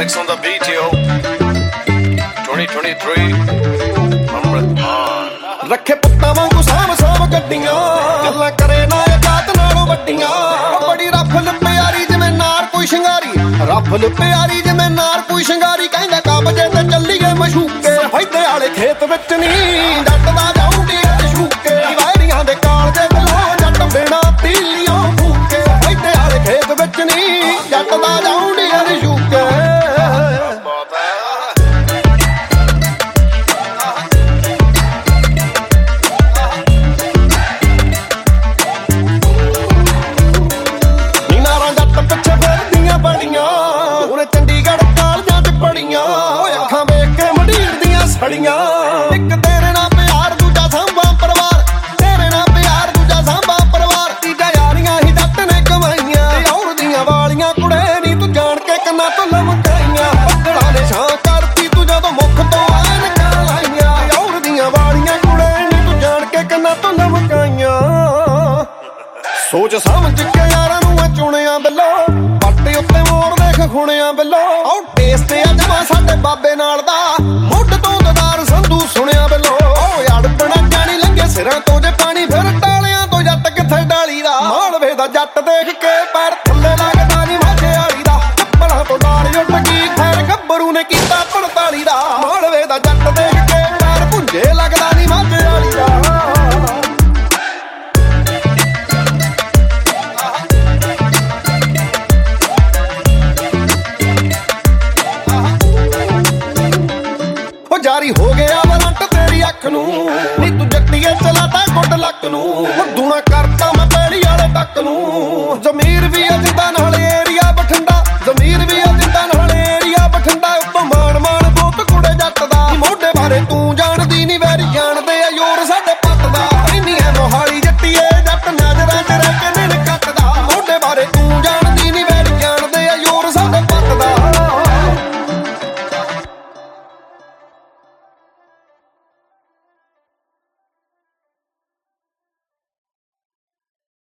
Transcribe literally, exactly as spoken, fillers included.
mix on the beat, yo. twenty twenty-three Amrit ਰੱਖੇ ਪੁੱਤਾਂ ਵਾਂਗੂ ਸਾਂਭ ਸਾਂਭ ਗੱਡੀਆਂ ਗੱਲਾਂ ਕਰੇ ਨਾ ਜਾਤ ਨਾਲੋਂ ਵੱਡੀਆਂ ਬੜੀ ਰਫਲ ਪਿਆਰੀ ਜਿਵੇਂ ਨਾਰ ਕੋਈ ਸ਼ਿੰਗਾਰੀ ਰਫਲ ਪਿਆਰੀ ਜਿਵੇਂ ਨਾਰ ਕੋਈ ਸ਼ਿੰਗਾਰੀ ਕਹਿੰਦਾ ਕਾਬਜੇ ਤੇ ਚੱਲੀਏ ਮਸ਼ੂਕੇ ਫੈਦੇ ਵਾਲੇ ਖੇਤ ਵਿੱਚ ਨਹੀਂ ਜੱਟ ਦਾ ਜਾਉਂਦੀ ਸ਼ੂਕੇ ਵਾਇਰੀਆਂ ਦੇ ਕਾਲਜੇ ਬਲੋ ਜੱਟ ਬਿਨਾ ਪੀਲੀਆਂ ਫੂਕੇ ਫੈਦੇ ਵਾਲੇ ਖੇਤ ਵਿੱਚ ਨਹੀਂ ਜੱਟ ਦਾ ਜਾਉਂਦੀ ਸ਼ੂਕੇ ਇੱਕ ਤੇਰੇ ਨਾਲ ਪਿਆਰ ਦੂਜਾ ਸਾਂਭਾ ਪਰਿਵਾਰ ਤੇਰੇ ਨਾਲ ਪਿਆਰ ਦੂਜਾ ਸਾਂਭਾ ਪਰਿਵਾਰ ਤੀਜਾ ਯਾਰੀਆਂ ਹੀ ਜੱਟ ਨੇ ਕਮਾਈਆਂ ਔਰ ਦੀਆਂ ਵਾਲੀਆਂ ਕੁੜੇ ਨੀ ਤੂੰ ਜਾਣ ਕੇ ਕੰਨਾਂ ਤੋਂ ਲਮਕਾਈਆਂ ਬੱਦਲਾਂ ਨੇ ਛਾਂ ਕਰਤੀ ਤੂੰ ਜਦੋਂ ਮੁੱਖ ਤੋਂ ਐਨਕਾਂ ਲਾਈਆਂ ਔਰ ਦੀਆਂ ਵਾਲੀਆਂ ਕੁੜੇ ਨੀ ਤੂੰ ਜਾਣ ਕੇ ਕੰਨਾਂ ਤੋਂ ਲਮਕਾਈਆਂ ਸੋਚ ਸਮਝ ਕੇ ਯਾਰਾਂ ਨੂੰ ਆ ਚੁਣਿਆ ਬਿੱਲੋ ਪੱਟੇ ਉੱਤੇ ਮੋੜ ਦੇਖ ਖੁਣਿਆ ਬਿੱਲੋ ਔਰ ਟੇਸਟ ਆ ਜਮਾ ਸਾਡੇ ਬਾਬੇ ਨਾਲ ਦਾ ਮੁੱਢ ਤੋਂ ਦਦਾਰ ਸੰਧੂ ਸੁਣਿਆ ਬਿੱਲੋ ਓ ਯਾਰ ਬਣਾ ਜਾਣੀ ਲੰਗੇ ਸਿਰਾਂ ਤੋਂ ਜੇ ਪਾਣੀ ਫਿਰ ਟਾਲਿਆਂ ਤੋਂ ਜੱਟ ਕਿੱਥੇ ਡਾਲੀ ਦਾ ਮਾਲਵੇ ਦਾ ਜੱਟ ਦੇਖ ਕੇ ਪੈਰ ਥੱਲੇ ਲੱਗਦਾ ਨੀ ਮਾਝੇ ਵਾਲੀ ਦਾ ਚੱਪਲਾਂ ਤੋਂ ਨਾਲ ਉੱਡ ਗਈ ਖੈਰ ਗੱਭਰੂ ਨੇ ਕੀਤਾ ਪੰਤਾਲੀ ਦਾ ਮਾਲਵੇ ਦਾ ਜੱਟ ਦੇਖ ਕੇ ਪੈਰ ਭੁੰਜੇ ਲੱਗਦਾ ਨੀ ਮਾਝੇ ਵਾਲੀ ਦਾ ਜਾਰੀ ਹੋ ਗਿਆ ਵਰੰਟ ਤੇਰੀ ਅੱਖ ਨੂੰ ਨੀ ਤੂੰ ਜੱਟੀਏ ਚਲਾਤਾ ਗੁੱਡ ਲੱਕ ਨੂੰ ਦੂਣਾ ਕਰਤਾ ਮੈਂ ਪੈੜੀ ਵਾਲੇ ਟੱਕ ਨੂੰ ਜ਼ਮੀਰ ਵੀ